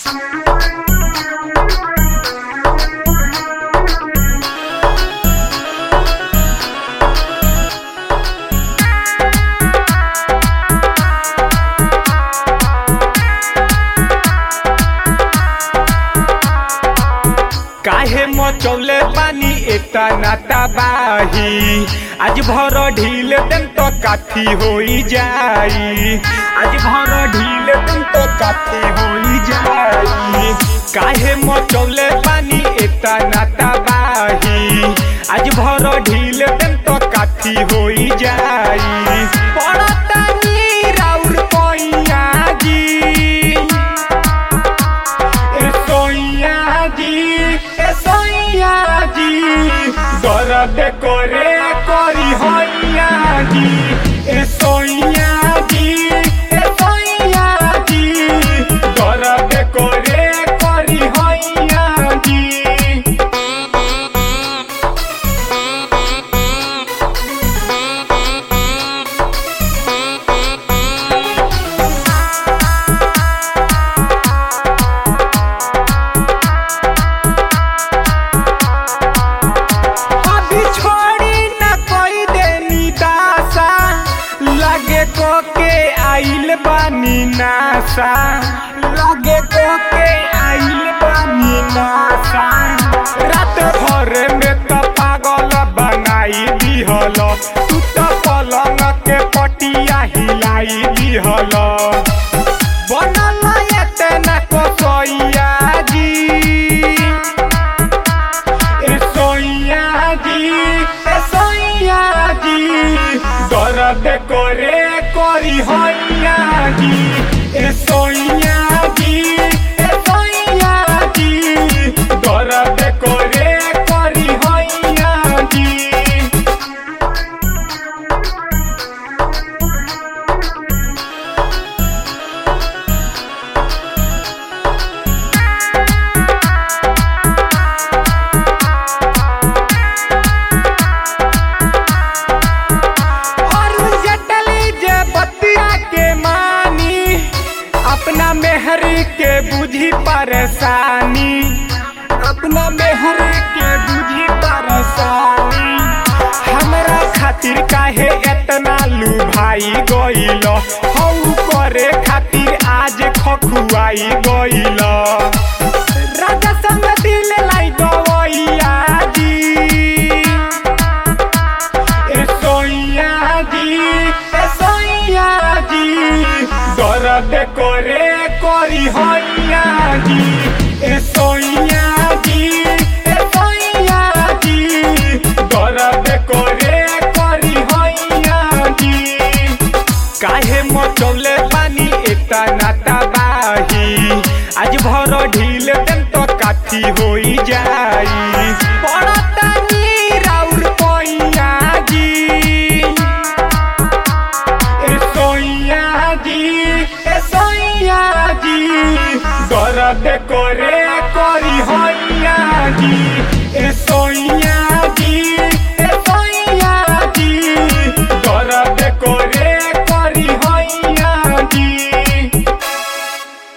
काहे मचौले बानी एता नाता बाही आज भर ढील देम तो काथी होई जाई आज भर ढील देम तो काथी होई जाई काहे मचौले बानी एता नाता बाही आज भर ढील देम तो काथी होई जाई पड़तानी राउर कोइया जी दर्द करे करी हैया जी ए सोइया जी ए सोइया जी दर्द करे करी हैया जी आइल बानी नासा लगे तो के आइल बानी नासा रात भर में तो पागल बनाई दिहल तू तो पलंग के पटिया हिलाई दिहल बनल एतना कसैया जी ए सोइया जी ए सोइया जी दर्द करे करी हैया जी ए सोइया जी ए सोइया जी दर्द करे करी हैया जी अपना मेहर के बुझी परेशानी अपना मेहर के बुझी परेशानी हमरा खातिर काहे एतना लुभाई गइल हऊ करे खातिर आज खखुआई गइल राजा संग दिल लाई गवैया जी ए सोइया जी ए सोइया जी दर्द करे करी हैया जी ए सोइया जी ए सोइया जी दर्द करे करी हैया जी काहे मचौले बानी एता नाता बाही आज भर ढील देम तो काथी होई जाई पड़तानी राउर कोइया जी ए सोइया जी ए सोइया जी दर्द करे करी हैया जी ए